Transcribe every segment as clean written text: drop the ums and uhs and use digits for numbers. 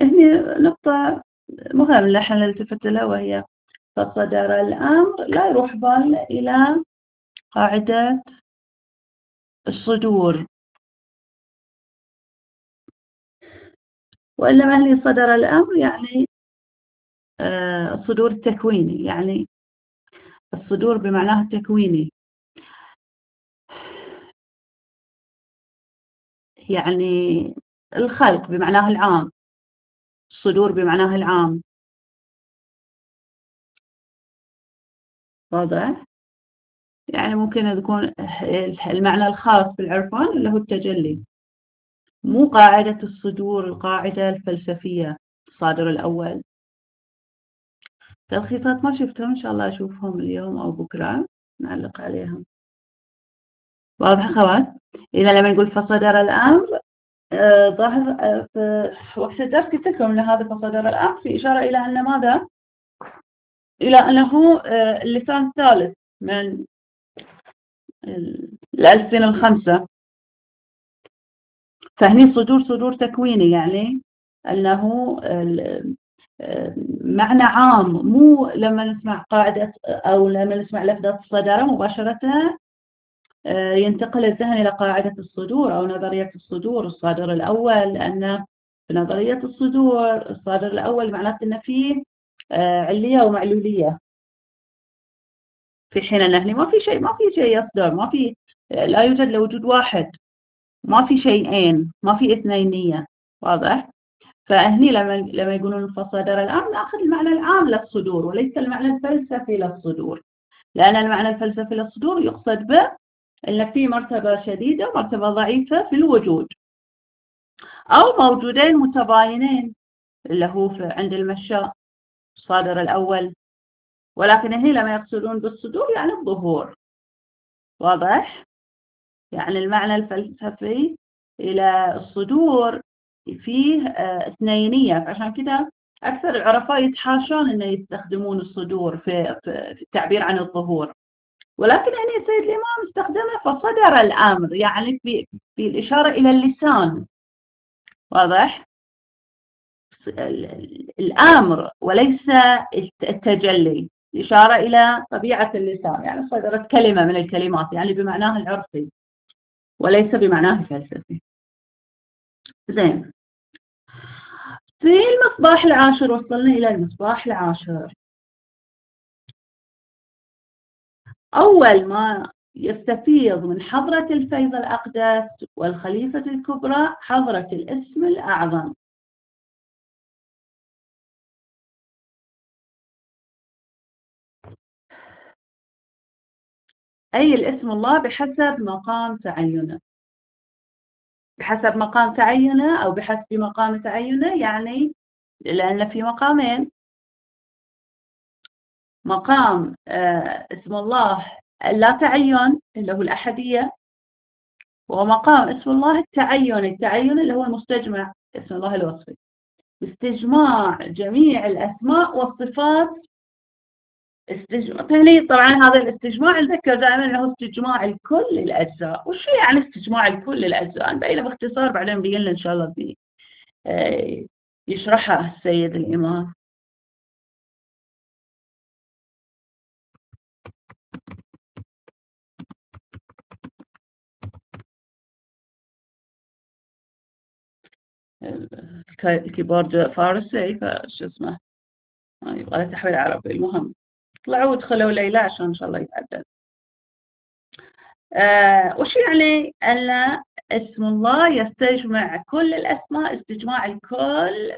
هني نقطة مهمة اللي احنا نلتفت لها، وهي فصدر الأمر لا يروح بالنا إلى قاعدة الصدور، وإنما هني صدر الأمر يعني الصدور التكويني، يعني الصدور بمعناه التكويني، يعني الخلق بمعناه العام، الصدور بمعناه العام. واضح؟ يعني ممكن يكون المعنى الخاص بالعرفان اللي هو التجلي، مو قاعدة الصدور القاعدة الفلسفية الصادر الأول. تلخيصات ما شفتهم، إن شاء الله أشوفهم اليوم أو بكرة نعلق عليهم. واضح أخوات؟ إذا لما نقول فصدر الأمر ظاهر في وقت الدرس قلت لكم أن هذا فصدر الأمر في إشارة إلى أن ماذا؟ إلى أنه اللسان الثالث من الألسنة الخمسة. فهني صدور تكويني، يعني أنه معنى عام، مو لما نسمع قاعدة أو لما نسمع لفظة الصدر مباشرة ينتقل الذهن إلى قاعدة الصدور أو نظرية الصدور الصادر الأول، لأن في نظرية الصدور الصادر الأول معناته أن فيه علية ومعلولية، في حين أن هنا ما في شيء يصدر، لا يوجد لوجود واحد، ما في شيئين، ما في اثنينية. واضح؟ فهني لما يقولون فصدر الأمر نأخذ المعنى العام للصدور وليس المعنى الفلسفي للصدور، لأن المعنى الفلسفي للصدور يقصد به أن في مرتبة شديدة ومرتبة ضعيفة في الوجود، أو موجودين متباينين اللي هو عند المشاء الصادر الأول، ولكن هنا لما يقصدون بالصدور يعني الظهور. واضح؟ يعني المعنى الفلسفي إلى الصدور فيه اثنينية، فعشان كده أكثر العرفاء يتحاشون أن يستخدمون الصدور في التعبير عن الظهور، ولكن يعني السيد الإمام استخدمه فصدر الأمر، يعني في الإشارة إلى اللسان. واضح؟ الأمر وليس التجلي، إشارة إلى طبيعة اللسان، يعني صدرت كلمة من الكلمات يعني بمعناه العرفي وليس بمعناه الفلسفي. زين، في المصباح العاشر وصلنا إلى المصباح العاشر. أول ما يستفيض من حضرة الفيض الأقدس والخليفة الكبرى حضرة الاسم الأعظم. أي الاسم الله بحسب مقام تعينه، بحسب مقام تعينه أو بحسب مقام تعينه، يعني لأن في مقامين، مقام اسم الله اللا تعين اللي هو الأحدية، ومقام اسم الله التعين اللي هو المستجمع اسم الله الوصفي، استجماع جميع الأسماء والصفات. يعني طبعا هذا الاستجماع نذكر دائما انه استجماع الكل للاجزاء. وش يعني استجماع الكل للاجزاء؟ نبينه باختصار بعدين بيجي لنا ان شاء الله يشرحها السيد الامام. الكيبورد فارسي فشو اسمه يبغى له تحويل عربي. المهم طلعوا ودخلوا ليلى عشان ان شاء الله يتعدل. وش يعني أن اسم الله يستجمع كل الأسماء استجماع الكل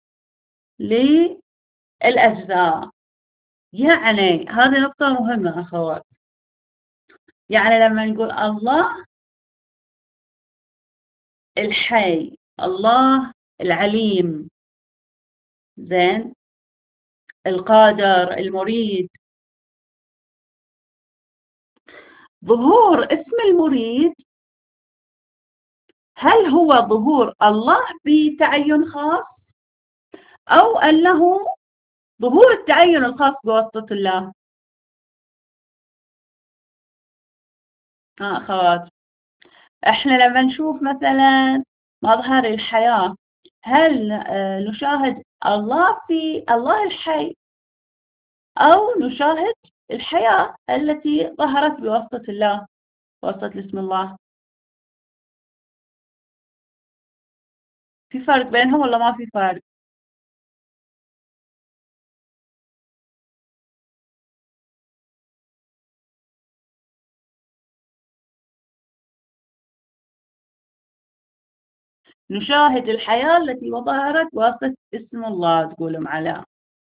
للأجزاء؟ يعني هذه نقطة مهمة أخوات. يعني لما نقول الله الحي، الله العليم، زين، القادر، المريد، ظهور اسم المريد هل هو ظهور الله بتعين خاص أو أنه ظهور التعين الخاص بواسطة الله؟ أخوات، احنا لما نشوف مثلا مظهر الحياة هل نشاهد الله في الله الحي، أو نشاهد الحياة التي ظهرت بواسطة الله، بواسطة اسم الله؟ في فرق بينهم ولا ما في فرق؟ نشاهد الحياة التي ظهرت بواسطة اسم الله تقولوا علاء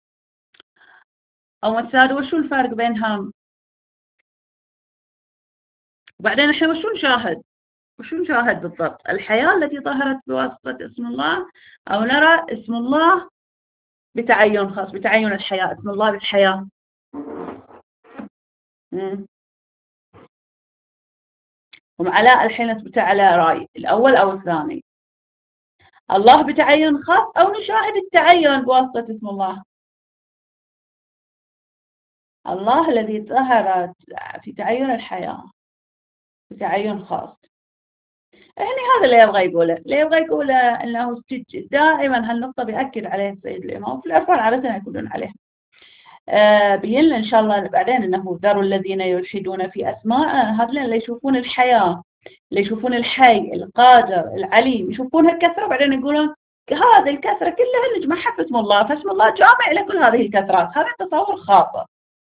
أو مساد. وشو الفرق بينهم؟ وبعدين احنا وشو نشاهد بالضبط؟ الحياة التي ظهرت بواسطة اسم الله، أو نرى اسم الله بتعين خاص، بتعين الحياة، اسم الله بالحياة. علاء الحين اثبت على رأي الأول أو الثاني؟ الله بتعين خاص أو نشاهد التعين بواسطة اسم الله؟ الله الذي ظهرت في تعين الحياة بتعين خاص. يعني هذا اللي يبغى يقوله أنه دائما هالنقطة بيأكد عليها السيد الإمام، في العرفان عادة يقولون عليها. بين إن شاء الله بعدين أنه ذروا الذين يلحدون في أسماء، هذول اللي يشوفون الحياة، اللي يشوفون الحي القادر العليم، يشوفون هالكثرة بعدين يقولون هذه الكثرة كلها نجمعها في اسم الله، فاسم الله جامع لكل هذه الكثرات. هذا تصور خاطئ.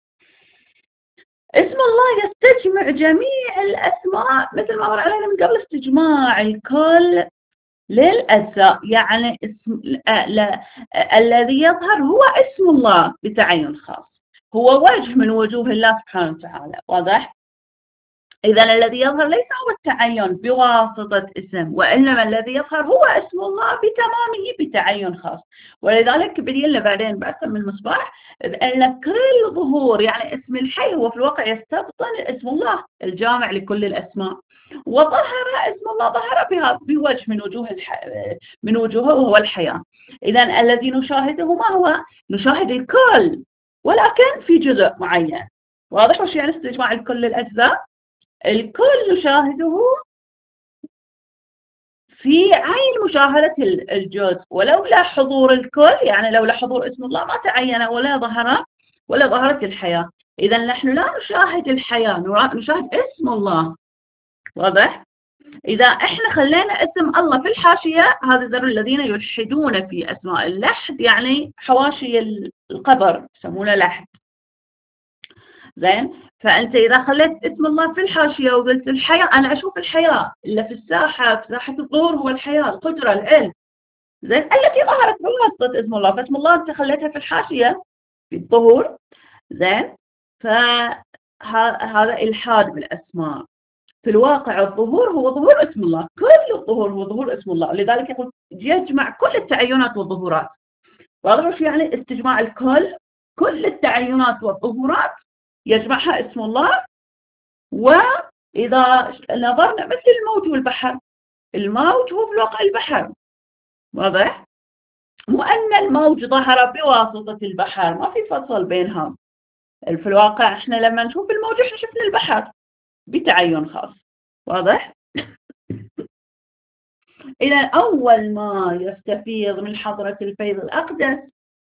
اسم الله يستجمع جميع الأسماء مثل ما مر علينا من قبل، استجماع الكل للأجزاء. يعني اسم الذي يظهر هو اسم الله بتعين خاص، هو وجه من وجوه الله سبحانه وتعالى. واضح؟ إذا الذي يظهر ليس هو التعين بواسطة اسم، وإنما الذي يظهر هو اسم الله بتمامه بتعين خاص. ولذلك بدي لنا بعدين بأكثر من مصباح بأن كل ظهور، يعني اسم الحي هو في الواقع يستبطن اسم الله الجامع لكل الأسماء، وظهر اسم الله ظهر بها بوجه من وجوهه وهو الحياة. إذا الذي نشاهده ما هو؟ نشاهد الكل ولكن في جزء معين. واضح وش يعني استجماع الكل الأجزاء؟ الكل نشاهده في عين مشاهدة الجزء، ولولا حضور الكل، يعني لولا حضور اسم الله ما تعين ولا ظهرت الحياة. إذا نحن لا نشاهد الحياة، نشاهد اسم الله. واضح؟ إذا إحنا خلينا اسم الله في الحاشية، هذا ذر الذين يلحدون في أسماء. اللحد يعني حواشي القبر يسمونه لحد. زين؟ فأنت إذا خليت اسم الله في الحاشية وقلت الحياة، أنا أشوف الحياة اللي في الساحة، في ساحة الظهور هو الحياة، القدرة، العلم، زين، التي ظهرت بواسطة اسم الله. فاسم الله أنت خليتها في الحاشية في الظهور، زين، فهذا إلحاد بالأسماء. في الواقع الظهور هو ظهور اسم الله، كل الظهور هو ظهور اسم الله، لذلك يقول يجمع كل التعينات والظهورات. واضح وش يعني استجماع الكل؟ كل التعينات والظهورات يجمعها اسم الله. وإذا نظرنا مثل الموج والبحر، الموج هو في الواقع البحر. واضح؟ مو أن الموج ظهر بواسطة البحر، ما في فصل بينهم. في الواقع احنا لما نشوف الموج احنا شفنا البحر بتعين خاص. واضح؟ إذا أول ما يستفيض من حضرة الفيض الأقدس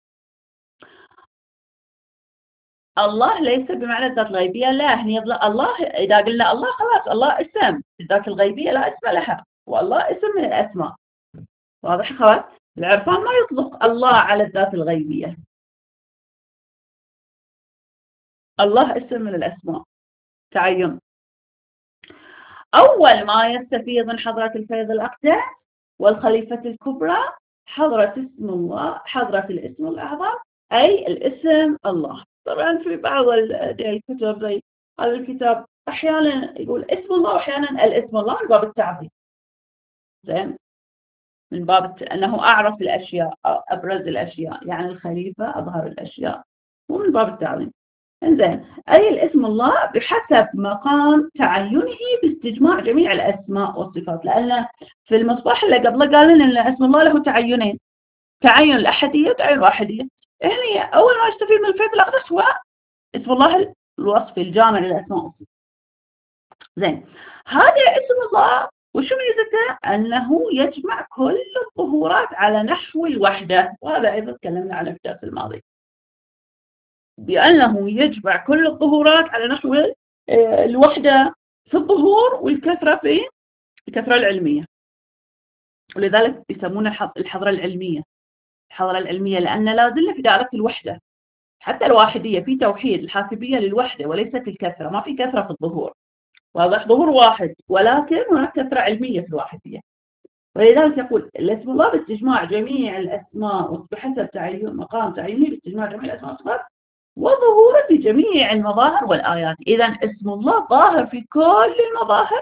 الله ليس بمعنى الذات الغيبية، لا. هني الله إذا قلنا الله خلاص الله اسم، الذات الغيبية لا اسم لها، والله اسم من الأسماء. واضح خلاص؟ العرفان ما يطلق الله على الذات الغيبية، الله اسم من الأسماء تعين. أول ما يستفيض من حضرة الفيض الأقدس والخليفة الكبرى حضرة اسم الله، حضرة الاسم الأعظم، أي الاسم الله. طبعا في بعض الكتب زي هذا الكتاب أحيانا يقول اسم الله وأحيانا الاسم الله من باب التعظيم. زين، من باب أنه أعرف الأشياء، أبرز الأشياء، يعني الخليفة أظهر الأشياء، ومن باب التعظيم. انزين، أي الاسم الله بحسب مقام تعينه باستجماع جميع الأسماء والصفات. لأن في المصباح اللي قبله قال لنا أن اسم الله له تعينين، تعين الأحدية وتعين الواحدية. يعني أول ما يستفيد من الفيض الأقدس هو اسم الله الوصفي الجامع للأسماء والصفات. زين، هذا اسم الله وشو ميزته؟ أنه يجمع كل الظهورات على نحو الوحدة، وهذا أيضا تكلمنا عنه في الدرس الماضي، بأنه يجمع كل الظهورات على نحو الوحدة في الظهور والكثرة في الكثرة العلمية، ولذلك يسمونها الحضرة العلمية. الحضرة العلمية لأن لا زلنا في دائرة الوحدة، حتى الواحدية في توحيد، الحاسبية للوحدة وليست الكثرة، ما في كثرة في الظهور، واضح؟ ظهور واحد ولكن هناك كثرة علمية في الواحدية. ولذلك يقول الاسم الله باستجماع جميع الأسماء بحسب تعين مقام تعيينه باستجماع جميع الأسماء والصفات وظهوره في جميع المظاهر والآيات. إذا اسم الله ظاهر في كل المظاهر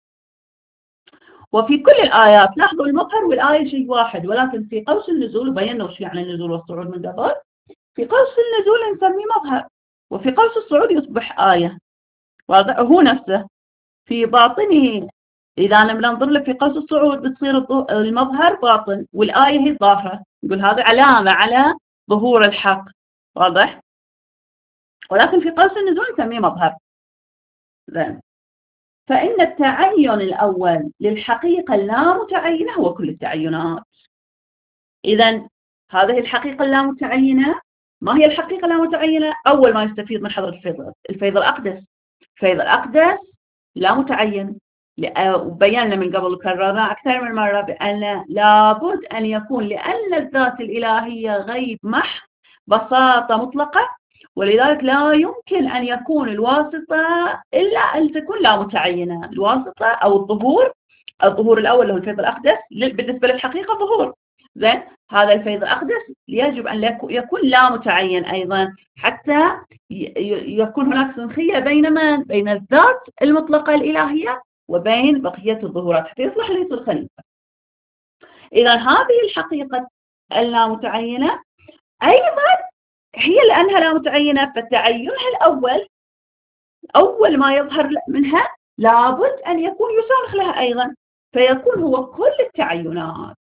وفي كل الآيات. لاحظوا المظهر والآية شيء واحد، ولكن في قوس النزول، وبينا وش يعني النزول والصعود من قبل، في قوس النزول نسميه مظهر، وفي قوس الصعود يصبح آية. واضح؟ هو نفسه في باطنه. إذا لما ننظر له في قوس الصعود بتصير المظهر باطن والآية هي الظاهرة، نقول هذه علامة على ظهور الحق. واضح؟ ولكن في قوس النزول نسميه مظهر. زين. فإن التعين الأول للحقيقة اللامتعينة هو كل التعينات. إذا هذه الحقيقة اللامتعينة، ما هي الحقيقة اللامتعينة؟ أول ما يستفيد من حضرة الفيض الأقدس. الفيض الأقدس لا متعين، وبينا من قبل وكررنا أكثر من مرة بأن لابد أن يكون، لأن الذات الإلهية غيب محض بساطة مطلقة، ولذلك لا يمكن أن يكون الواسطة إلا أن تكون لا متعينة. الواسطة أو الظهور الأول اللي هو الفيض الأقدس بالنسبة للحقيقة ظهور. زين. هذا الفيض الأقدس يجب أن يكون لا متعين أيضا، حتى يكون هناك سنخية بين من؟ بين الذات المطلقة الإلهية وبين بقية الظهورات حتى يصلح لي يصير خليفة. إذا هذه الحقيقة اللامتعينة أيضا هي لأنها لا متعينة، فتعينها الأول أول ما يظهر منها لابد أن يكون يسارخ لها أيضا، فيكون هو كل التعينات.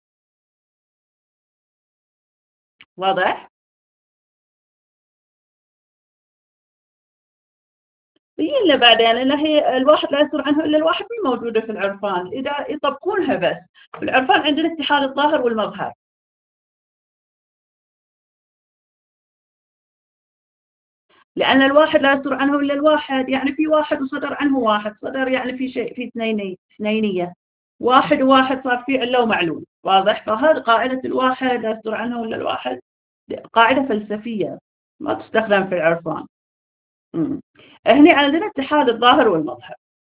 واضح؟ بينا بعدين لأن هي الواحد لا يصير عنه إلا الواحد مين موجودة في العرفان، إذا يطبقونها بس في العرفان عندنا اتحاد الظاهر والمظهر. لأن الواحد لا يصدر عنه إلا الواحد، يعني في واحد وصدر عنه واحد، صدر يعني في شيء، في اثنينية، واحد وواحد صار في علة ومعلول. واضح؟ فهذه قاعدة الواحد لا يصدر عنه إلا الواحد، قاعدة فلسفية ما تستخدم في العرفان. هنا عندنا اتحاد الظاهر والمظهر.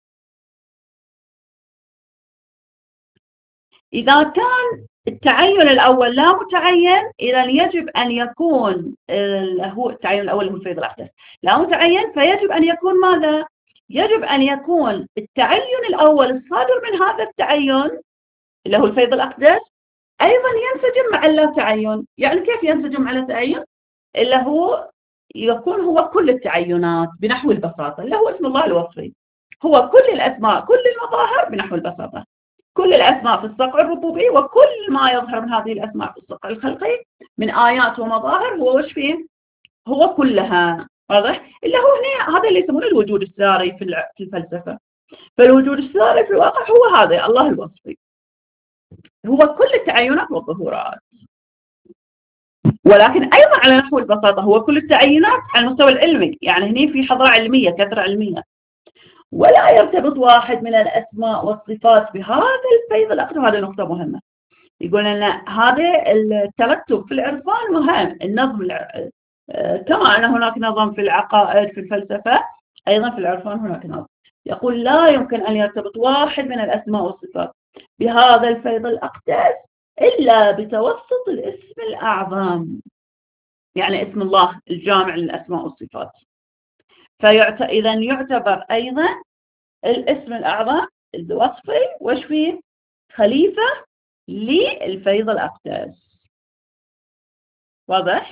إذا كان التعين الأول لا متعين، إذا يجب أن يكون هو التعين الأول هو الفيض الأقدس لا متعين، فيجب أن يكون ماذا؟ يجب أن يكون التعين الأول الصادر من هذا التعين اللي هو الفيض الأقدس أيضا ينسجم مع اللا تعين. يعني كيف ينسجم مع التعين؟ اللي هو يكون هو كل التعينات بنحو البساطة، اللي هو اسم الله الوصفي، هو كل الأسماء كل المظاهر بنحو البساطة، كل الأسماء في الصقع الربوبي وكل ما يظهر من هذه الأسماء في الصقع الخلقي من آيات ومظاهر هو وش فيه؟ هو كلها. واضح؟ إلا هو هنا هذا اللي يسمونه الوجود الساري في الفلسفة. فالوجود الساري في الواقع هو هذا الله الوصفي، هو كل التعينات والظهورات، ولكن أيضا على نحو البساطة هو كل التعينات على المستوى العلمي. يعني هنا في حضارة علمية، كثرة علمية، ولا يرتبط واحد من الأسماء والصفات بهذا الفيض الأقدس. هذه نقطة مهمة. يقول أن هذا الترتب في العرفان مهم، النظم كما أن هناك نظم في العقائد في الفلسفة، أيضا في العرفان هناك نظم. يقول لا يمكن أن يرتبط واحد من الأسماء والصفات بهذا الفيض الأقدس إلا بتوسط الاسم الأعظم، يعني اسم الله الجامع للأسماء والصفات. إذا يعتبر أيضا الاسم الأعظم الوصفي وش فيه؟ خليفة للفيض الأقدس. واضح؟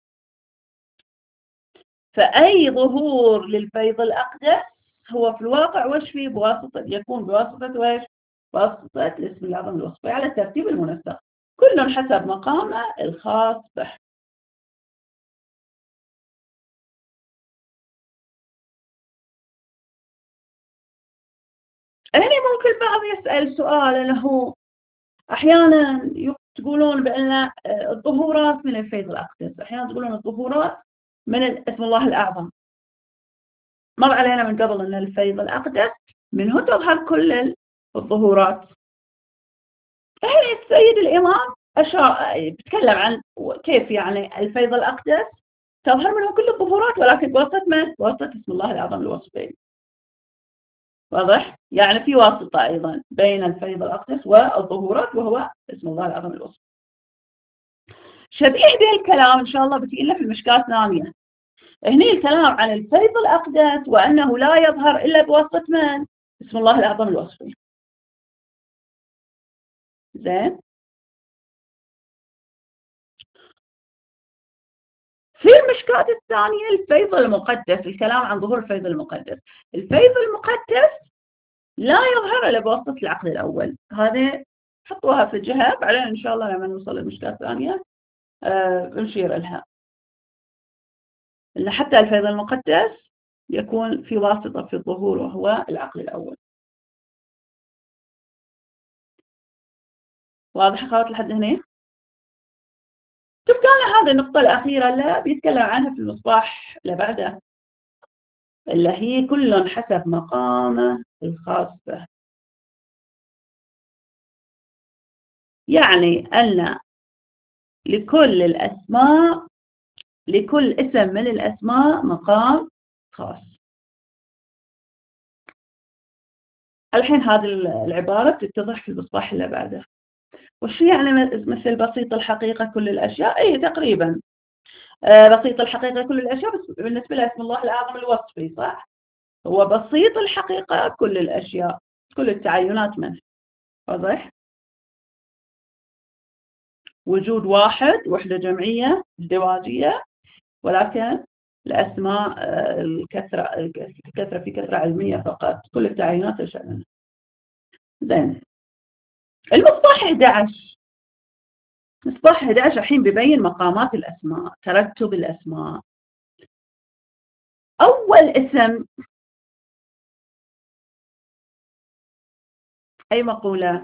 فأي ظهور للفيض الأقدس هو في الواقع وش فيه؟ يكون بواسطة وش؟ بواسطة الاسم الأعظم الوصفي على الترتيب المنسق، كل حسب مقامه الخاص به. هنا ممكن البعض يسأل سؤال أنه أحيانا تقولون بأن الظهورات من الفيض الأقدس، أحيانا تقولون الظهورات من اسم الله الأعظم. مر علينا من قبل أن الفيض الأقدس منه تظهر كل الظهورات. هنا السيد الإمام بتكلم عن كيف يعني الفيض الأقدس تظهر منه كل الظهورات، ولكن بواسطة من؟ بواسطة اسم الله الأعظم الوصفين. واضح؟ يعني في واسطة أيضا بين الفيض الأقدس والظهورات، وهو اسم الله الأعظم الوصفين. شبيه به الكلام إن شاء الله بتجي لنا في المشكاة ثانية. هني الكلام عن الفيض الأقدس وأنه لا يظهر إلا بواسطة من؟ اسم الله الأعظم الوصفي. زين. في المشكاة الثانية الفيض المقدس، الكلام عن ظهور الفيض المقدس. الفيض المقدس لا يظهر إلا بواسطة العقد الأول. هذه حطوها في الجهة، بعدين إن شاء الله لما نوصل للمشكاة الثانية نشير لها. إن حتى الفيض المقدس يكون في واسطة في الظهور وهو العقل الأول. واضح أخوات لحد هنا؟ شوف كان هذه النقطة الأخيرة اللي بيتكلم عنها في المصباح اللي بعده، اللي هي كل حسب مقامه الخاص به. يعني أن لكل الأسماء، لكل اسم من الأسماء مقام خاص. الحين هذه العبارة بتتضح في المصباح اللي بعده. وش يعني مثل بسيط الحقيقة كل الأشياء؟ أي تقريبا بسيط الحقيقة كل الأشياء، بس بالنسبة لاسم الله الأعظم الوصفي صح؟ هو بسيط الحقيقة كل الأشياء، كل التعينات منه. واضح؟ وجود واحد، وحدة جمعية ازدواجية، ولكن الأسماء الكثرة في كثرة علمية فقط، كل التعينات الشأن. زين. المصباح 11، مصباح 11 الحين ببين مقامات الأسماء، ترتب الأسماء. أول اسم أي مقولة؟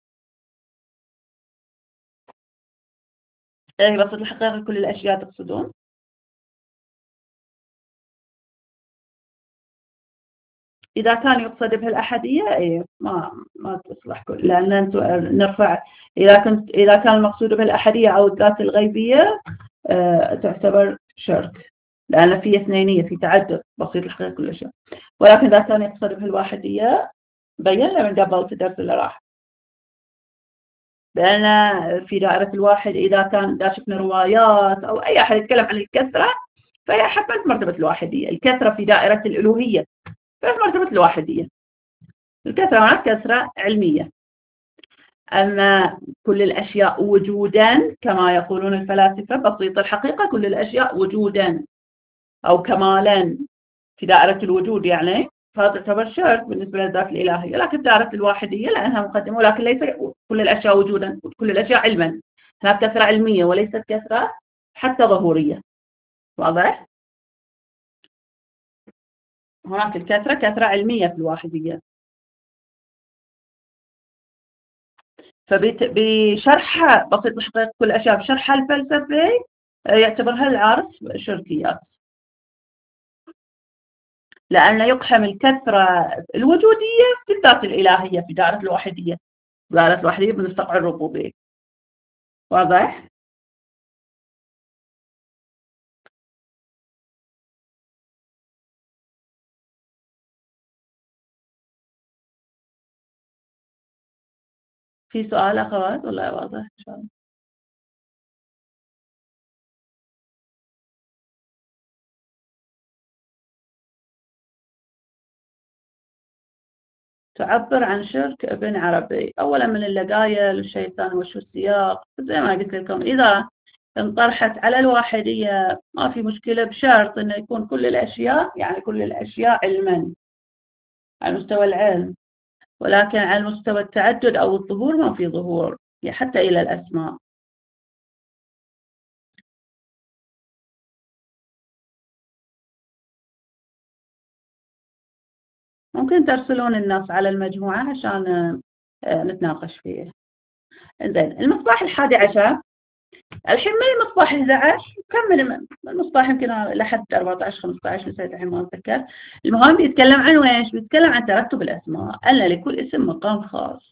أي بسط الحقيقة كل الأشياء تقصدون؟ إذا كان يقصد بها الأحدية إيه ما تصلح لأن أنتم نرفع. إذا كان المقصود بها الأحدية أو الذات الغيبية تعتبر شرك، لأن في اثنينية، في تعدد بسيط الحقيقة كل شيء. ولكن إذا كان يقصد بها الواحدية بينا من قبل في الدرس اللي راح بأن في دائرة الواحد إذا كان إذا شفنا روايات أو أي أحد يتكلم عن الكثرة فهي حسب مرتبة الواحدية. الكثرة في دائرة الألوهية في مرتبة الواحدية. الكثرة هناك كثرة علمية. أما كل الأشياء وجودا كما يقولون الفلاسفة بسيط الحقيقة كل الأشياء وجودا أو كمالا في دائرة الوجود، يعني فهذا تعتبر شرط بالنسبة للذات الإلهية. لكن دائرة الواحدية لأنها مقدمة، ولكن ليس كل الأشياء وجودا، كل الأشياء علما. هناك كثرة علمية وليست كثرة حتى ظهورية. واضح؟ هناك الكثرة كثرة علمية في الواحدية. فبشرح بسيط الحقيقة كل الأشياء بشرحها الفلسفي يعتبرها العارف شركيات، لأن يقحم الكثرة الوجودية في الذات الإلهية في دائرة الواحدية. دائرة الواحدية بنستقع الربوبية. واضح؟ في سؤال أخوات ولا واضح إن شاء الله؟ تعبر عن شرك ابن عربي. أولا من اللقاية للشيء الثاني وشو السياق. زي ما قلت لكم إذا انطرحت على الواحدية ما في مشكلة، بشرط أنه يكون كل الأشياء، يعني كل الأشياء علما على مستوى العلم، ولكن على مستوى التعدد أو الظهور ما في ظهور حتى إلى الأسماء. ممكن ترسلون النص على المجموعة عشان نتناقش فيه. زين، المصباح 11. الحين من المصباح 11 كم من المصباح؟ يمكن لحد 14 15 نسيت الحين ما اتذكر. المهم بيتكلم عن ايش؟ بيتكلم عن ترتب الاسماء، ان لكل اسم مقام خاص.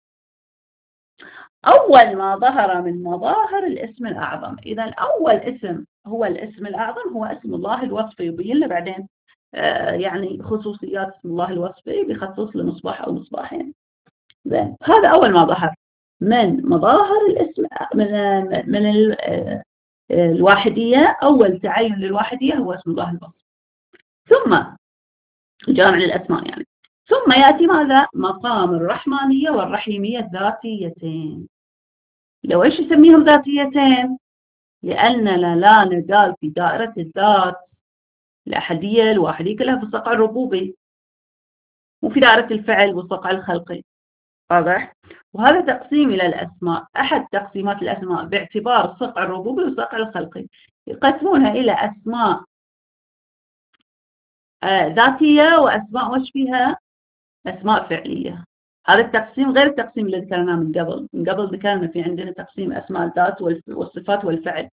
اول ما ظهر من مظاهر الاسم الاعظم، اذا اول اسم هو الاسم الاعظم هو اسم الله الوصفي، يبين لنا بعدين يعني خصوصيات اسم الله الوصفي بيخصص لمصباح او مصباحين. زين، هذا اول ما ظهر من مظاهر الاسم، من الواحدية. أول تعين للواحدية هو اسم الله الوصف، ثم جامع للأسماء يعني، ثم يأتي ماذا؟ مقام الرحمانية والرحيمية الذاتيتين. لو إيش يسميهم ذاتيتين؟ لأننا لا نزال في دائرة الذات. الأحدية الواحدية كلها في الصقع الربوبي، وفي دائرة الفعل والصقع الخلقي. واضح؟ وهذا تقسيم إلى الأسماء، أحد تقسيمات الأسماء باعتبار الصقع الربوبي والصقع الخلقي، يقسمونها إلى أسماء ذاتية وأسماء وش فيها؟ أسماء فعلية. هذا التقسيم غير التقسيم اللي ذكرناه من قبل. من قبل ذكرنا في عندنا تقسيم أسماء الذات والصفات والفعل.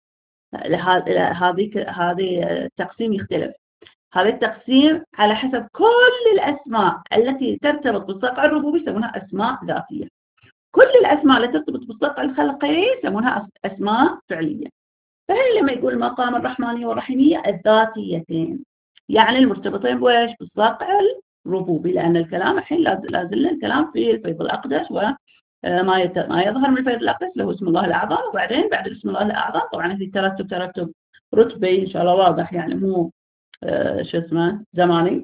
هذه التقسيم يختلف. هذا التقسيم على حسب كل الأسماء التي ترتبط بالصقع الربوبي يسمونها أسماء ذاتية. كل الأسماء التي ترتبط بالصقع الخلقي يسمونها أسماء فعلية. فهل لما يقول مقام الرحمانية والرحيمية الذاتيتين، يعني المرتبطين بويش؟ بالصقع الربوبي، لأن الكلام الحين لازلنا الكلام في الفيض الأقدس، وما ما يظهر من الفيض الأقدس له اسم الله الأعظم، وبعدين بعد اسم الله الأعظم طبعا في ترتب رتبي إن شاء الله واضح، يعني مو شو اسمه زماني.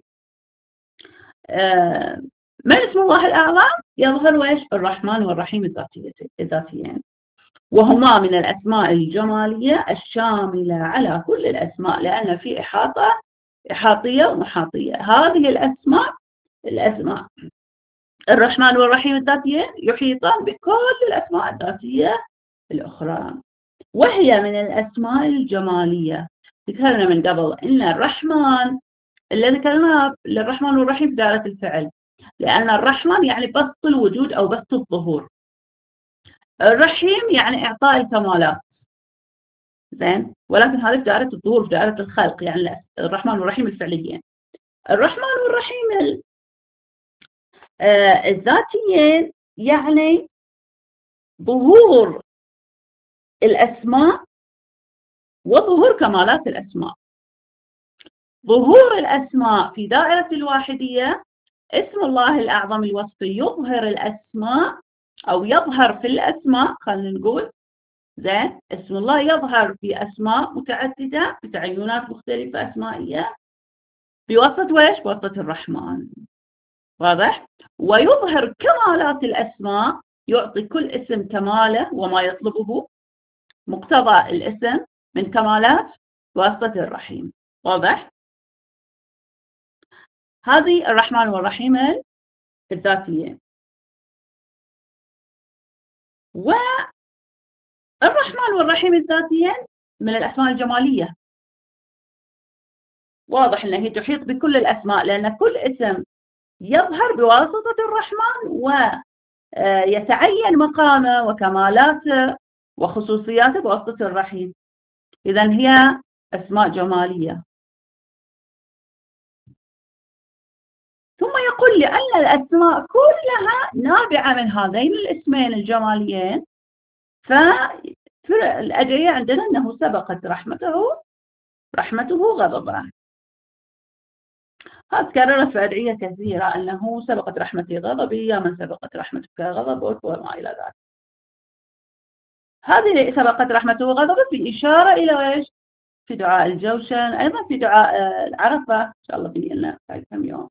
من اسم الله الأعظم يظهر ويش؟ الرحمن والرحيم الذاتيين، وهما من الأسماء الجمالية الشاملة على كل الأسماء، لأن في إحاطية ومحاطية. هذه الأسماء الرحمن والرحيم الذاتيين يحيطان بكل الأسماء الذاتية الأخرى، وهي من الأسماء الجمالية. ذكرنا من قبل إن الرحمن اللي ذكرناه للرحمن والرحيم في دائرة الفعل، لأن الرحمن يعني بسط الوجود أو بسط الظهور، الرحيم يعني إعطاء الكمالات. زين، ولكن هذه في دائرة الظهور، في دائرة الخلق، يعني الرحمن والرحيم الفعليين. الرحمن والرحيم الذاتيين يعني ظهور الأسماء وظهور كمالات الأسماء. ظهور الأسماء في دائرة الواحدية، اسم الله الأعظم الوصفي يظهر الأسماء أو يظهر في الأسماء، خلينا نقول زين، اسم الله يظهر في أسماء متعددة بتعينات مختلفة أسمائية بواسطة ويش؟ بواسطة الرحمن. واضح؟ ويظهر كمالات الأسماء، يعطي كل اسم كماله وما يطلبه مقتضى الاسم من كمالات بواسطة الرحيم. واضح؟ هذه الرحمن والرحيم الذاتيين. والرحمن والرحيم الذاتيين من الأسماء الجمالية. واضح أنها هي تحيط بكل الأسماء، لأن كل اسم يظهر بواسطة الرحمن ويتعين مقامه وكمالاته وخصوصياته بواسطة الرحيم. إذن هي أسماء جمالية. ثم يقول لأن الأسماء كلها نابعة من هذين الاسمين الجماليين، فالأدعية عندنا أنه سبقت رحمته غضبه. هذا تكررت في أدعية كثيرة، أنه سبقت رحمتي غضبي، يا من سبقت رحمتك غضبك، وما إلى ذلك. هذه سبقت رحمته غضبه في إشارة إلى إيش؟ في دعاء الجوشن، أيضا في دعاء العرفة إن شاء الله بنينا بعد كم يوم،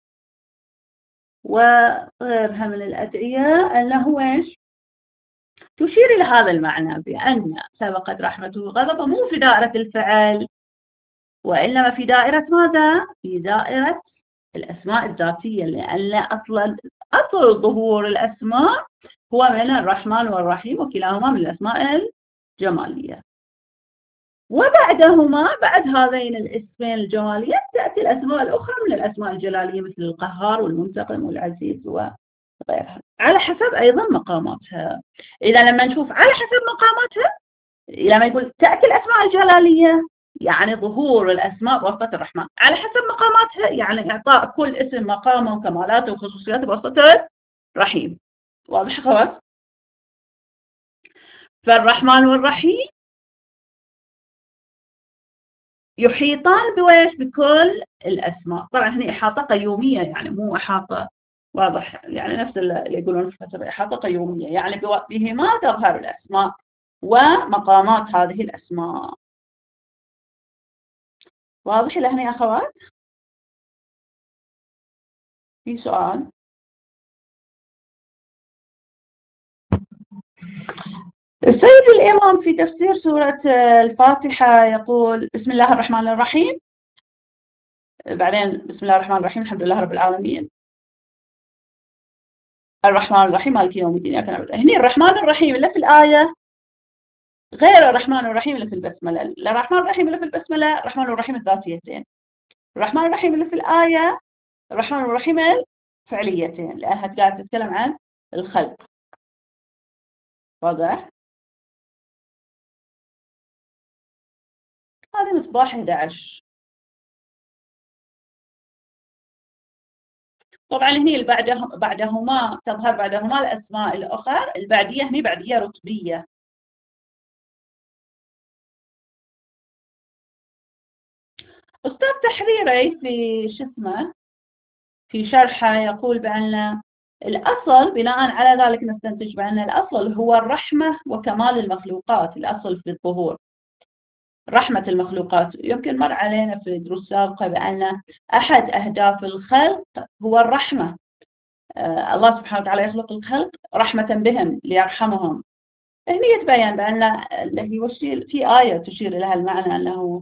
وغيرها من الأدعية، أنه إيش؟ تشير إلى هذا المعنى، بأن سبقت رحمته غضبه مو في دائرة الفعل، وإنما في دائرة ماذا؟ في دائرة الأسماء الذاتية، لأن أصل ظهور الأسماء هو من الرحمن والرحيم، وكلاهما من الأسماء الجمالية. وبعدهما بعد هذين الاسمين الجماليين تأتي الأسماء الأخرى من الأسماء الجلالية مثل القهار والمنتقم والعزيز وغيرها على حسب أيضا مقاماتها. إذا لما نشوف على حسب مقاماتها، لما يقول تأتي الأسماء الجلالية يعني ظهور الأسماء بواسطة الرحمن، على حسب مقاماتها يعني إعطاء كل اسم مقامه وكمالاته وخصوصياته بواسطة الرحيم. واضح خلاص؟ فالرحمن والرحيم يحيطان بويش بكل الأسماء. طبعا هنا إحاطة قيومية يعني مو إحاطة واضح، يعني نفس اللي يقولون في الفلسفة إحاطة قيومية، يعني بهما تظهر الأسماء ومقامات هذه الأسماء. واضح إلى هنا يا أخوات؟ في سؤال؟ السيد الإمام في تفسير سورة الفاتحة يقول بسم الله الرحمن الرحيم، بعدين بسم الله الرحمن الرحيم الحمد لله رب العالمين الرحمن الرحيم مالك يوم الدين إياك نعبد. هنا الرحمن الرحيم اللي في الآية غير الرحمن الرحيم اللي في البسملة. الرحمن الرحيم اللي في البسملة الرحمن الرحيم الذاتيتين، الرحمن الرحيم اللي في الآية الرحمن الرحيم الفعليتين لأنها قاعدة تتكلم عن الخلق. واضح؟ هذه مصباح 11. طبعا هني بعدهما تظهر بعدهما الأسماء الأخرى البعدية، هني بعدية رتبية. أستاذ تحريري في شو اسمه في شرحه يقول بأن الأصل بناء على ذلك نستنتج بأن الأصل هو الرحمة وكمال المخلوقات، الأصل في الظهور رحمة المخلوقات. يمكن مر علينا في دروس سابقة بأن أحد أهداف الخلق هو الرحمة. الله سبحانه وتعالى يخلق الخلق رحمة بهم ليرحمهم. هنا يتبين بأن في آية تشير إلى المعنى أنه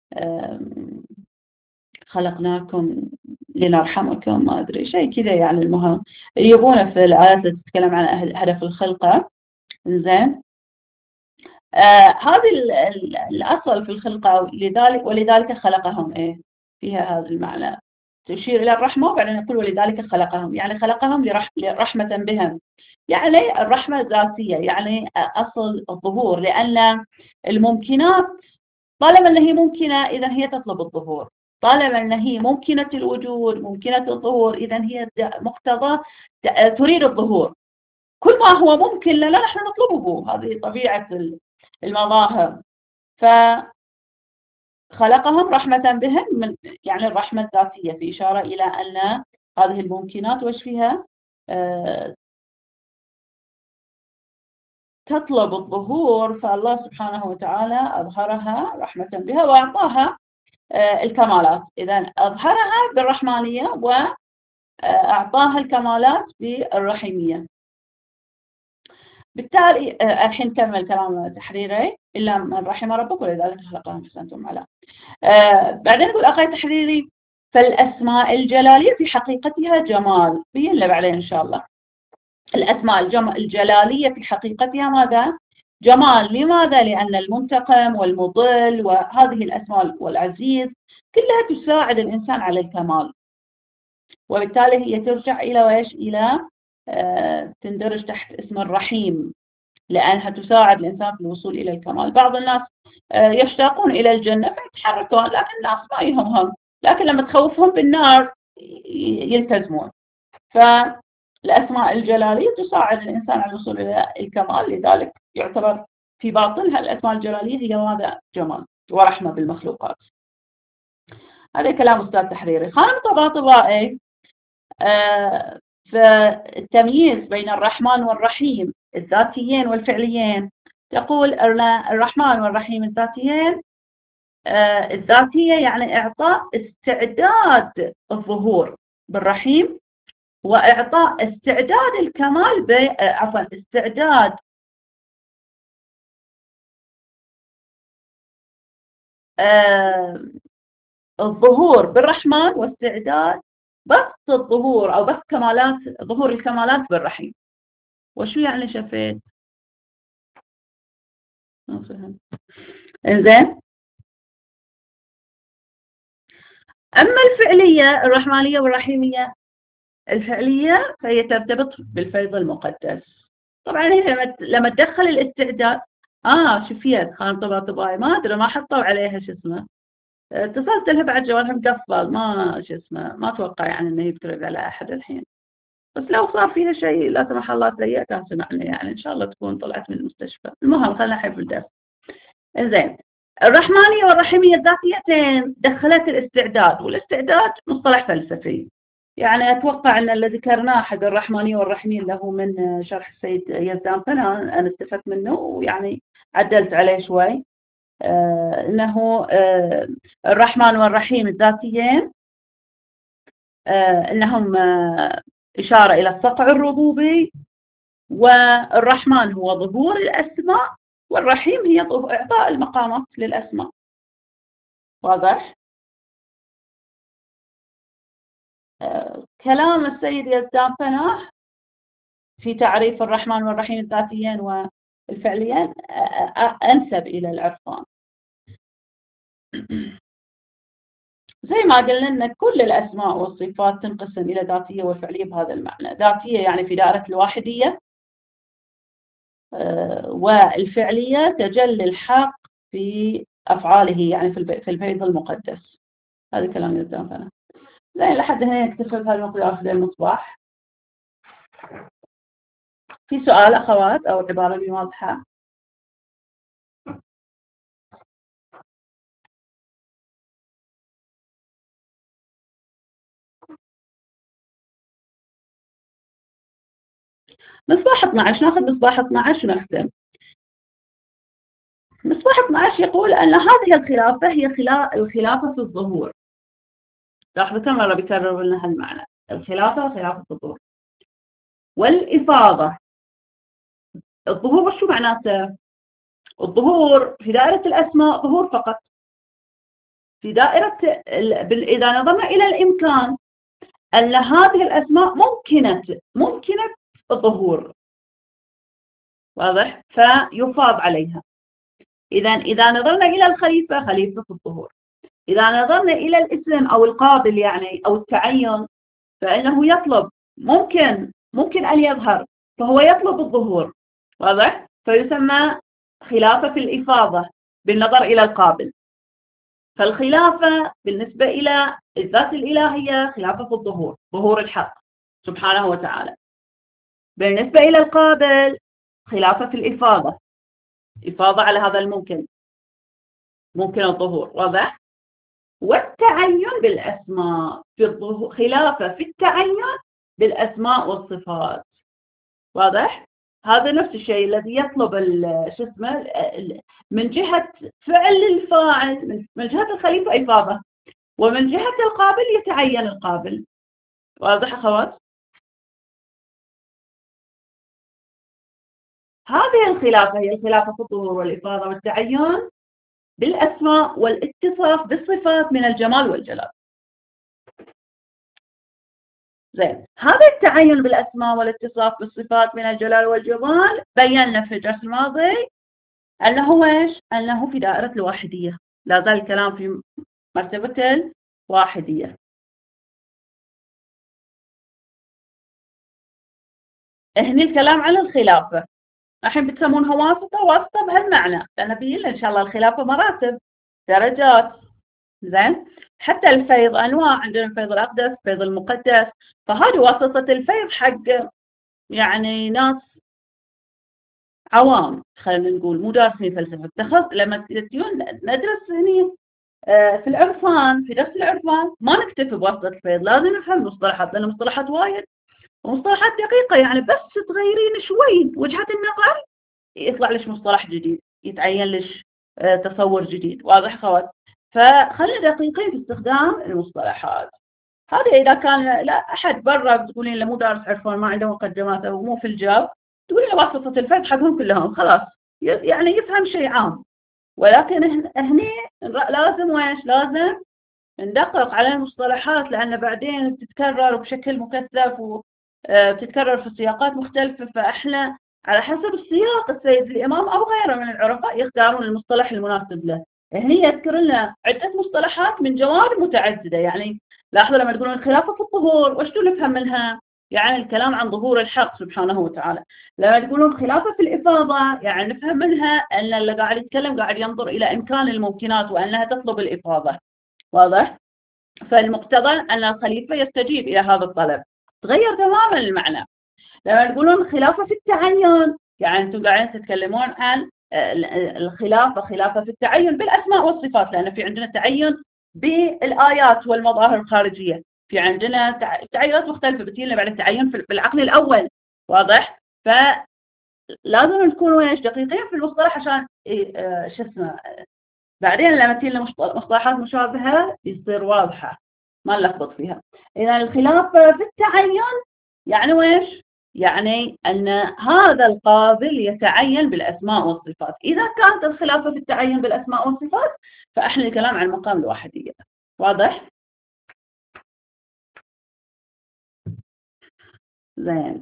خلقناكم لنرحمكم، ما أدري شيء كذا يعني. المهم يبون في الآيات اللي تتكلم عن هدف الخلقة. زين هذه الأصل في الخلقة ولذلك خلقهم فيها هذا المعنى، تشير إلى الرحمة وبعدين يقول ولذلك خلقهم، يعني خلقهم لرحمة بهم، يعني الرحمة ذاتية، يعني أصل الظهور. لأن الممكنات طالما أنها هي ممكنة إذا هي تطلب الظهور، طالما أنها هي ممكنة الوجود ممكنة الظهور إذا هي مقتضى تريد الظهور. كل ما هو ممكن لنا نحن نطلبه، هذه طبيعة المظاهر. فخلقهم رحمة بهم يعني الرحمة الذاتية، في إشارة إلى أن هذه الممكنات وش فيها تطلب الظهور، فالله سبحانه وتعالى أظهرها رحمة بها وأعطاها الكمالات. إذا أظهرها بالرحمانية وأعطاها الكمالات بالرحيمية. بالتالي الحين كمل كلام تحريري إلا من رحم ربك ولذلك خلقهم أحسنتم على. بعدين يقول أخي تحريري فالأسماء الجلالية في حقيقتها جمال، بين بعدين إن شاء الله. الأسماء الجلالية في حقيقتها ماذا؟ جمال. لماذا؟ لأن المنتقم والمضل وهذه الأسماء والعزيز كلها تساعد الإنسان على الكمال، وبالتالي هي ترجع إلى وإيش؟ إلى تندرج تحت اسم الرحيم، لأنها تساعد الإنسان في الوصول إلى الكمال. بعض الناس يشتاقون إلى الجنة فيتحركون، لكن الناس ما يهمهم، لكن لما تخوفهم بالنار يلتزمون. فالأسماء الجلالية تساعد الإنسان على الوصول إلى الكمال، لذلك يعتبر في باطنها الأسماء الجلالية هي ماذا؟ جمال ورحمة بالمخلوقات. هذا كلام أستاذ تحريري. خانم طباطبائي فالتمييز بين الرحمن والرحيم الذاتيين والفعليين، تقول الرحمن والرحيم الذاتيين الذاتية يعني إعطاء استعداد الظهور بالرحيم، وإعطاء استعداد الكمال عفوا استعداد الظهور بالرحمن، واستعداد بسط الظهور أو بسط كمالات ظهور الكمالات بالرحيم. وشو يعني شفيت؟ ما فهمت. إنزين أما الفعلية الرحمانية والرحيمية، الفعلية فهي ترتبط بالفيض المقدس. طبعا هي لما تدخل الاستعداد شفيت خان طباطباي، ما أدري ما حطوا عليها شو اسمه، اتصلت لها بعد جوالها مقفل، ما شو اسمه، ما أتوقع يعني إنه يقترب على أحد الحين. بس لو صار فيها شيء لا سمح الله سيء كان سمعنا، يعني إن شاء الله تكون طلعت من المستشفى. المهم خلينا الحين في الدرس. إنزين، الرحمانية والرحيمية الذاتيتين دخلت الاستعداد، والاستعداد مصطلح فلسفي. يعني أتوقع أن اللي ذكرناه حق الرحمانية والرحيمية اللي هو من شرح السيد يزدان فنان، أنا استفدت منه ويعني عدلت عليه شوي. أنه الرحمن والرحيم الذاتيين أنهم إشارة إلى الصقع الربوبي، والرحمن هو ظهور الأسماء، والرحيم هي إعطاء المقامات للأسماء. واضح؟ كلام السيد يزدان فناح في تعريف الرحمن والرحيم الذاتيين والفعليين أنسب إلى العرفان. زي ما قلنا أن كل الأسماء والصفات تنقسم إلى ذاتية وفعلية بهذا المعنى. ذاتية يعني في دائرة الواحدية، والفعلية تجلي الحق في أفعاله، يعني في الفيض المقدس. هذا كلام يزدان فناح. زين، لحد هنا نكتفي بهالمقدار في المصباح. في سؤال أخوات أو عبارة لي واضحة؟ مصباح 12، ناخذ مصباح 12 ونختم. مصباح 12 يقول أن هذه الخلافة هي الخلافة في الظهور. لاحظوا كم مرة بيكرر لنا هالمعنى، الخلافة خلافة الظهور والإفاضة. الظهور شو معناته؟ الظهور في دائرة الأسماء ظهور فقط. في دائرة إذا نظرنا إلى الإمكان أن هذه الأسماء ممكنة الظهور، واضح؟ فيفاض عليها. إذا نظرنا إلى الخليفة، خليفة الظهور. إذا نظرنا إلى الاسم أو القابل يعني أو التعين، فإنه يطلب، ممكن أن يظهر، فهو يطلب الظهور، واضح؟ فيسمى خلافة في الإفاضة بالنظر إلى القابل. فالخلافة بالنسبة إلى الذات الإلهية خلافة في الظهور، ظهور الحق سبحانه وتعالى. بالنسبة إلى القابل خلافة في الإفاضة، إفاضة على هذا ممكن الظهور، واضح؟ والتعين بالأسماء في الظهور، خلافة في التعين بالأسماء والصفات، واضح؟ هذا نفس الشيء الذي يطلب شو اسمه من جهة فعل الفاعل، من جهة الخليفة إفاضة، ومن جهة القابل يتعين القابل. واضح أخوات؟ هذه الخلافة هي الخلافة في الظهور والإفاضة والتعين بالأسماء والاتصاف بالصفات من الجمال والجلال. زين، هذا التعين بالأسماء والاتصاف بالصفات من الجلال والجمال بينا في الدرس الماضي أنه إيش؟ أنه في دائرة الواحدية، لا زال الكلام في مرتبة الواحدية. هني الكلام عن الخلافة، الحين بتسمونها واسطة بهالمعنى، لأن بينا إن شاء الله الخلافة مراتب درجات. زين، حتى الفيض أنواع، عندنا الفيض الأقدس، الفيض المقدس، فهذه واسطة الفيض حق يعني ناس عوام، خلينا نقول مو دارسين فلسفة. لما تجون ندرس هني في العرفان، في درس العرفان ما نكتفي بواسطة الفيض، لازم نفهم المصطلحات، لأن المصطلحات وايد ومصطلحات دقيقة، يعني بس تغيرين شوي وجهة النظر يطلع لك مصطلح جديد، يتعين لك تصور جديد. واضح خوات؟ فخلينا دقيقين في استخدام المصطلحات هذه. إذا كان لا أحد برا بتقولين له مو دارس عرفان، ما عنده مقدمات أو مو في الجو، تقولين له واسطة الفيض حقهم كلهم، خلاص يعني يفهم شيء عام. ولكن هني لازم ويش؟ لازم ندقق على المصطلحات، لأن بعدين بتتكرر بشكل مكثف وبتتكرر في سياقات مختلفة، فإحنا على حسب السياق السيد الإمام أو غيره من العرفاء يختارون المصطلح المناسب له. هني يذكر لنا عدة مصطلحات من جوانب متعددة. يعني لاحظوا لما تقولون الخلافة في الظهور، وش نفهم منها؟ يعني الكلام عن ظهور الحق سبحانه وتعالى. لما تقولون خلافة في الإفاضة، يعني نفهم منها أن اللي قاعد يتكلم قاعد ينظر إلى إمكان الممكنات وأنها تطلب الإفاضة. واضح؟ فالمقتضى أن الخليفة يستجيب إلى هذا الطلب. تغير تماما المعنى. لما تقولون خلافة في التعين، يعني أنتم قاعدين تتكلمون عن الخلافة، خلافة في التعين بالأسماء والصفات، لأن في عندنا تعين بالآيات والمظاهر الخارجية، في عندنا تعينات مختلفة بتجينا بعد التعين بالعقل الأول. واضح؟ فلازم نكون ويش دقيقين في المصطلح عشان شو اسمه بعدين لما تجينا مصطلحات مشابهة يصير واضحة ما نلخبط فيها. إذا الخلافة في التعين يعني ويش؟ يعني أن هذا القاضي يتعين بالأسماء والصفات. إذا كانت الخلافة في التعين بالأسماء والصفات فإحنا الكلام عن مقام الواحدية. واضح؟ زين.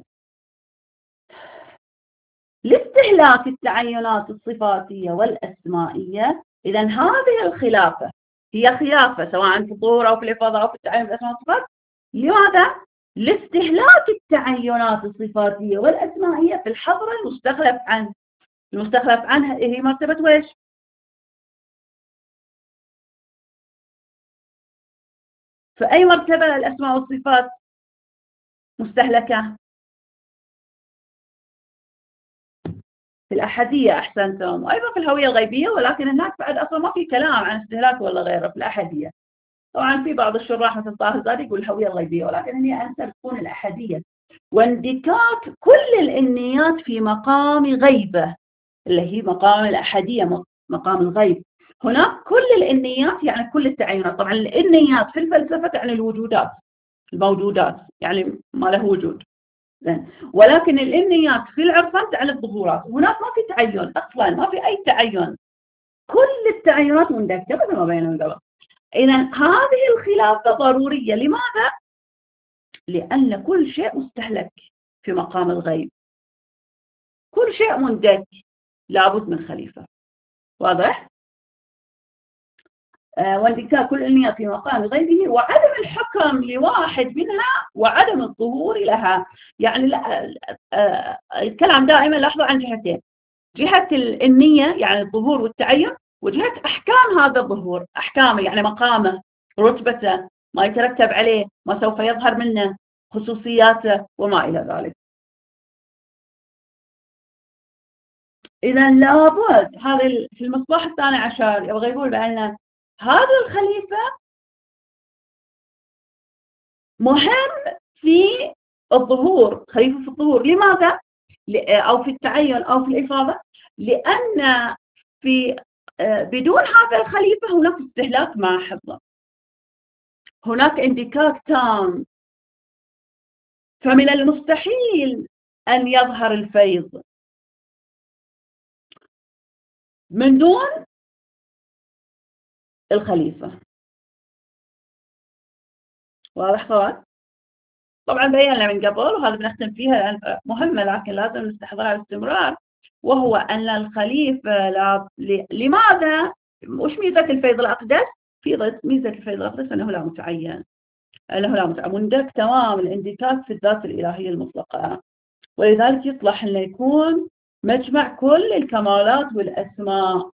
لاستهلاك التعينات الصفاتية والأسمائية، إذا هذه الخلافة هي خلافة سواء في الظهور أو في الإفاضة أو في التعين بالأسماء والصفات. لماذا؟ لاستهلاك التعينات الصفاتية والأسمائية في الحضرة المستخلف عنه. المستخلف عنها هي مرتبة ويش؟ فأي مرتبة الأسماء والصفات مستهلكة؟ في الأحدية. أحسنتم. وأيضا في الهوية الغيبية، ولكن هناك بعد أصلا ما في كلام عن استهلاك ولا غيره في الأحدية. طبعا في بعض الشراح مثل طاهر الزادي يقول الهوية الغيبية، ولكن هي أنسب تكون الأحدية. واندكاك كل الإنيات في مقام غيبة اللي هي مقام الأحدية، مقام الغيب. هناك كل الإنيات يعني كل التعينات. طبعا الإنيات في الفلسفة يعني الوجودات، الموجودات، يعني ما له وجود. زين. ولكن الإنيات في العرفان تعني الظهورات. هناك ما في تعين أصلا، ما في أي تعين، كل التعينات مندكة مثل ما بينا من قبل. إذا هذه الخلافة ضرورية. لماذا؟ لأن كل شيء مستهلك في مقام الغيب، كل شيء مندك، لابد من خليفة. واضح؟ واندكاك كل النية في مقام غيبه وعدم الحكم لواحد منها وعدم الظهور لها. يعني الكلام دائما لاحظوا عن جهتين: جهة النية يعني الظهور والتعين، وجهة أحكام هذا الظهور، أحكامه يعني مقامه، رتبته، ما يترتب عليه، ما سوف يظهر منه، خصوصياته وما إلى ذلك. إذا لابد هذا في المصباح الثاني عشر يبغى يقول بأن هذا الخليفة مهم في الظهور، خليفة في الظهور. لماذا؟ أو في التعين أو في الإفاضة. لأن في بدون هذا الخليفة هناك استهلاك محض، هناك اندكاك تام، فمن المستحيل أن يظهر الفيض من دون الخليفة. واضح صوت؟ طبعا بينا من قبل وهذا بنختم فيها مهمة لكن لازم نستحضرها باستمرار، وهو أن الخليفة لماذا؟ وش ميزة الفيض الأقدس؟ في ميزة الفيض الأقدس أنه لا متعين، أنه لا متعين، مندك تمام الاندكاك في الذات الإلهية المطلقة، ولذلك يصلح أنه يكون مجمع كل الكمالات والأسماء.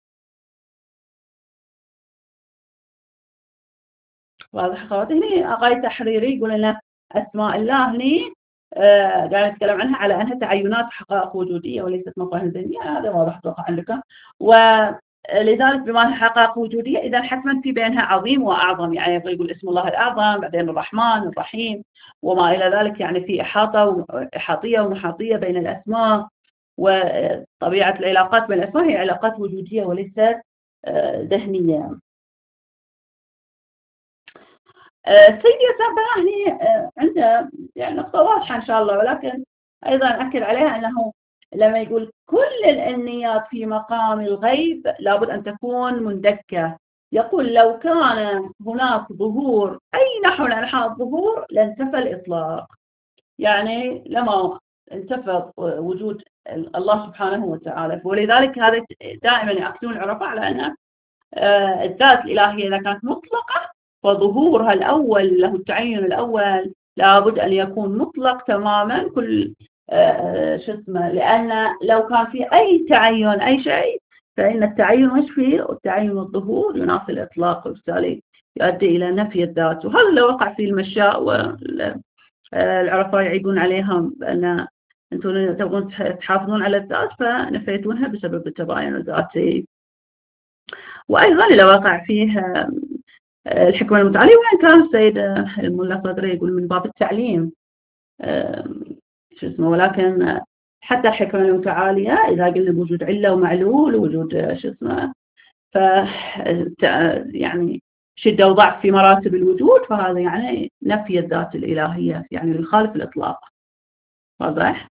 واضح خواتي؟ هنا أغاية تحريري يقول لنا أسماء الله هني قاعد نتكلم عنها على أنها تعينات حقائق وجودية وليست مفاهيم ذهنية. هذا واضح أتوقع عندكم. ولذلك بما أنها حقائق وجودية إذا حتما في بينها عظيم وأعظم. يعني يقول اسم الله الأعظم، بعدين الرحمن الرحيم وما إلى ذلك. يعني في إحاطية ومحاطية بين الأسماء، وطبيعة العلاقات بين الأسماء هي علاقات وجودية وليست ذهنية. سيدي يسار هنا عنده يعني نقطة واضحة إن شاء الله، ولكن أيضا أكد عليها أنه لما يقول كل النيات في مقام الغيب لابد أن تكون مندكة. يقول لو كان هناك ظهور أي نحو من أنحاء الظهور لانتفى الإطلاق. يعني لما انتفى وجود الله سبحانه وتعالى. ولذلك هذا دائما يأكدون العرفاء على أن الذات الإلهية إذا كانت مطلقة فظهورها الأول له التعين الأول لابد أن يكون مطلق تماما كل شو اسمه، لأن لو كان في أي تعين أي شيء فإن التعين وش فيه؟ التعين والظهور ينافي الإطلاق، وبالتالي يؤدي إلى نفي الذات. وهذا لو وقع فيه المشاء والعرفاء يعيبون عليها بأن أنتم تبغون تحافظون على الذات فنفيتونها بسبب التباين الذاتي. وأيضا إذا وقع فيه الحكمة المتعالية، وإن كان السيد الملا صدري يقول من باب التعليم شو اسمه، ولكن حتى الحكمة المتعالية إذا قلنا بوجود علة ومعلول ووجود شو اسمه ف يعني شدة وضعف في مراتب الوجود، فهذا يعني نفي الذات الإلهية، يعني يخالف الإطلاق. واضح؟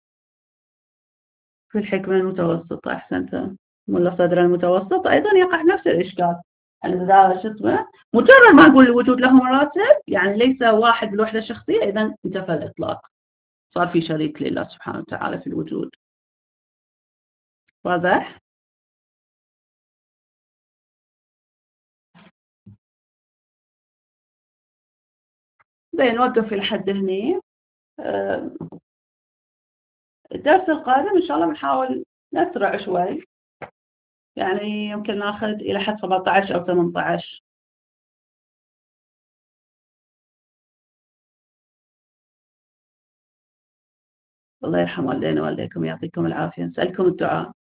في الحكمة المتوسطة أحسنت، ملا صدر المتوسط أيضا يقع نفس الإشكال. إذا شو اسمه مجرد ما نقول الوجود له مراتب يعني ليس واحد بالوحدة الشخصية، إذا انتفى الإطلاق، صار في شريك لله سبحانه وتعالى في الوجود. واضح؟ زين نوقف لحد هني. الدرس القادم إن شاء الله بنحاول نسرع شوي، يعني يمكن ناخذ إلى حد 17 أو 18. الله يرحم والدينا ووالديكم، يعطيكم العافية، نسألكم الدعاء.